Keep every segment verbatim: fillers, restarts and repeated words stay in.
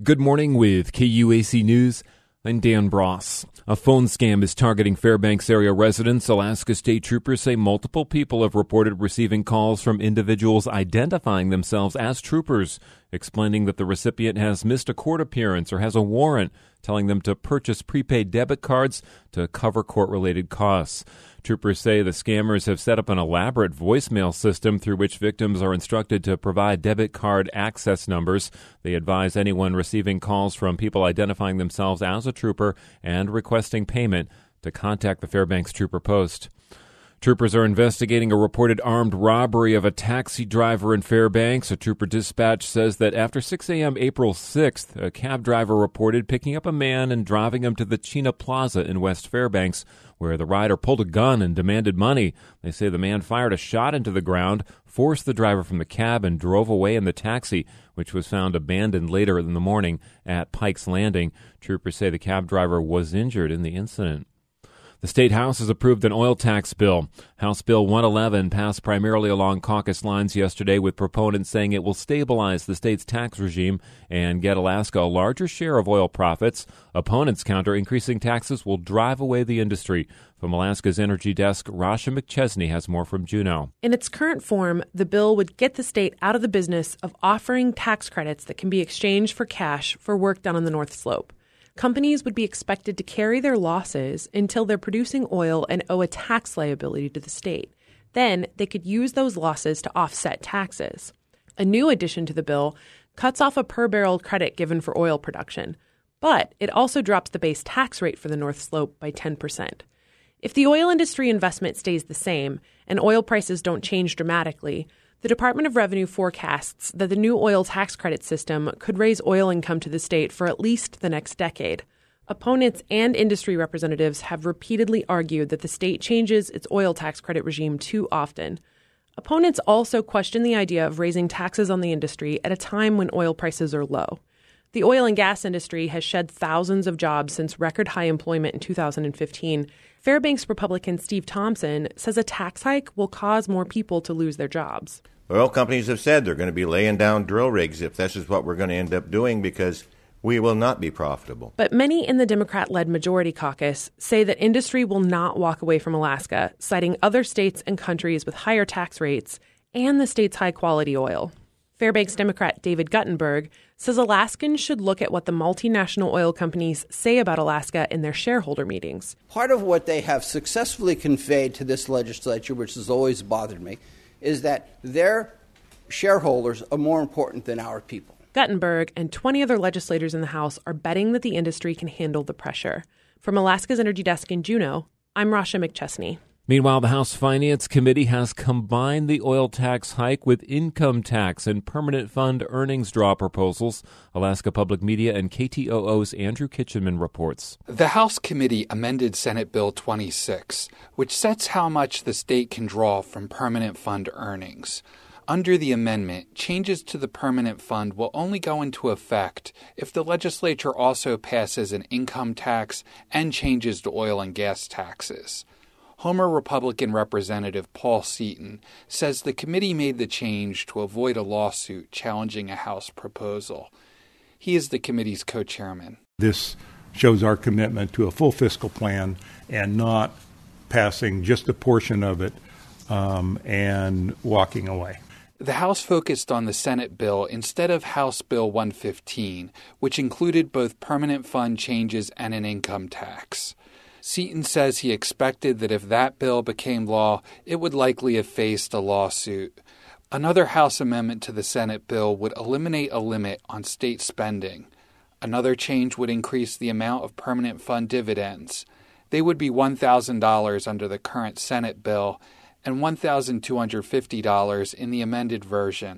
Good morning with K U A C News. I'm Dan Bross. A phone scam is targeting Fairbanks area residents. Alaska State Troopers say multiple people have reported receiving calls from individuals identifying themselves as troopers, explaining that the recipient has missed a court appearance or has a warrant, telling them to purchase prepaid debit cards to cover court-related costs. Troopers say the scammers have set up an elaborate voicemail system through which victims are instructed to provide debit card access numbers. They advise anyone receiving calls from people identifying themselves as a trooper and requesting payment to contact the Fairbanks Trooper Post. Troopers are investigating a reported armed robbery of a taxi driver in Fairbanks. A trooper dispatch says that after six a.m. April sixth, a cab driver reported picking up a man and driving him to the Chena Plaza in West Fairbanks, where the rider pulled a gun and demanded money. They say the man fired a shot into the ground, forced the driver from the cab, and drove away in the taxi, which was found abandoned later in the morning at Pike's Landing. Troopers say the cab driver was injured in the incident. The State House has approved an oil tax bill. House Bill one eleven passed primarily along caucus lines yesterday, with proponents saying it will stabilize the state's tax regime and get Alaska a larger share of oil profits. Opponents counter increasing taxes will drive away the industry. From Alaska's Energy Desk, Rasha McChesney has more from Juneau. In its current form, the bill would get the state out of the business of offering tax credits that can be exchanged for cash for work done on the North Slope. Companies would be expected to carry their losses until they're producing oil and owe a tax liability to the state. Then they could use those losses to offset taxes. A new addition to the bill cuts off a per-barrel credit given for oil production, but it also drops the base tax rate for the North Slope by ten percent. If the oil industry investment stays the same and oil prices don't change dramatically, the Department of Revenue forecasts that the new oil tax credit system could raise oil income to the state for at least the next decade. Opponents and industry representatives have repeatedly argued that the state changes its oil tax credit regime too often. Opponents also question the idea of raising taxes on the industry at a time when oil prices are low. The oil and gas industry has shed thousands of jobs since record high employment in two thousand fifteen. Fairbanks Republican Steve Thompson says a tax hike will cause more people to lose their jobs. Oil companies have said they're going to be laying down drill rigs if this is what we're going to end up doing, because we will not be profitable. But many in the Democrat-led majority caucus say that industry will not walk away from Alaska, citing other states and countries with higher tax rates and the state's high-quality oil. Fairbanks Democrat David Guttenberg says Alaskans should look at what the multinational oil companies say about Alaska in their shareholder meetings. Part of what they have successfully conveyed to this legislature, which has always bothered me, is that their shareholders are more important than our people. Guttenberg and twenty other legislators in the House are betting that the industry can handle the pressure. From Alaska's Energy Desk in Juneau, I'm Rasha McChesney. Meanwhile, the House Finance Committee has combined the oil tax hike with income tax and permanent fund earnings draw proposals. Alaska Public Media and K T O O's Andrew Kitchenman reports. The House Committee amended Senate Bill twenty-six, which sets how much the state can draw from permanent fund earnings. Under the amendment, changes to the permanent fund will only go into effect if the legislature also passes an income tax and changes to oil and gas taxes. Homer Republican Representative Paul Seaton says the committee made the change to avoid a lawsuit challenging a House proposal. He is the committee's co-chairman. This shows our commitment to a full fiscal plan and not passing just a portion of it um, and walking away. The House focused on the Senate bill instead of House Bill one fifteen, which included both permanent fund changes and an income tax. Seaton says he expected that if that bill became law, it would likely have faced a lawsuit. Another House amendment to the Senate bill would eliminate a limit on state spending. Another change would increase the amount of permanent fund dividends. They would be one thousand dollars under the current Senate bill and one thousand two hundred fifty dollars in the amended version.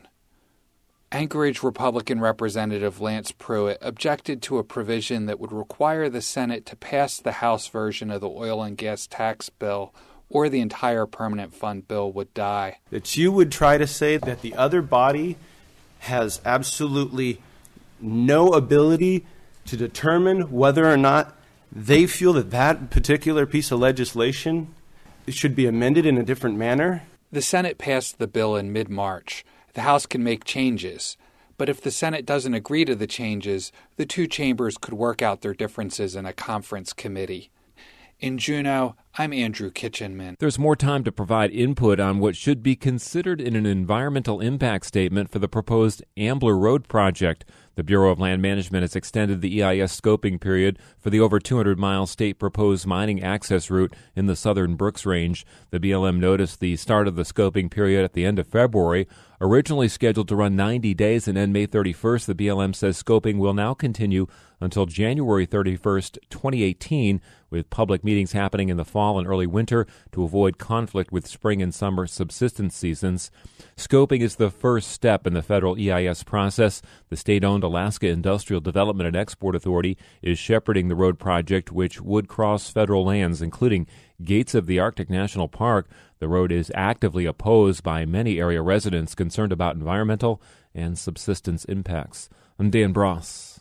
Anchorage Republican Representative Lance Pruitt objected to a provision that would require the Senate to pass the House version of the oil and gas tax bill, or the entire permanent fund bill would die. That you would try to say that the other body has absolutely no ability to determine whether or not they feel that that particular piece of legislation should be amended in a different manner? The Senate passed the bill in mid-March. The House can make changes, But if the Senate doesn't agree to the changes, the two chambers could work out their differences in a conference committee. In Juneau, I'm Andrew Kitchenman. There's more time to provide input on what should be considered in an environmental impact statement for the proposed Ambler Road project. The Bureau of Land Management has extended the E I S scoping period for the over two hundred mile state proposed mining access route in the southern Brooks Range. The B L M noticed the start of the scoping period at the end of February. Originally scheduled to run ninety days and end May thirty-first, the B L M says scoping will now continue until January thirty-first, twenty eighteen, with public meetings happening in the fall and early winter to avoid conflict with spring and summer subsistence seasons. Scoping is the first step in the federal E I S process. The state-owned Alaska Industrial Development and Export Authority is shepherding the road project, which would cross federal lands, including gates of the Arctic National Park. The road is actively opposed by many area residents concerned about environmental and subsistence impacts. I'm Dan Bross.